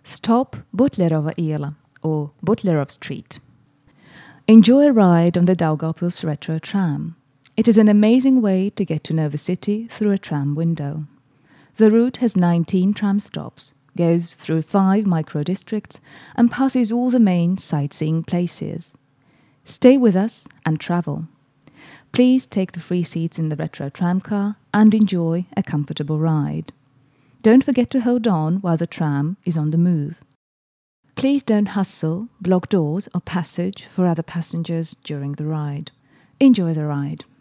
Stop Butlerova Ila or Butlerov Street. Enjoy a ride on the Daugavpils Retro Tram. It is an amazing way to get to know the city through a tram window. The route has 19 tram stops, goes through 5 micro-districts and passes all the main sightseeing places. Stay with us and travel. Please take the free seats in the retro tramcar and enjoy a comfortable ride. Don't forget to hold on while the tram is on the move. Please don't hustle, block doors or passage for other passengers during the ride. Enjoy the ride.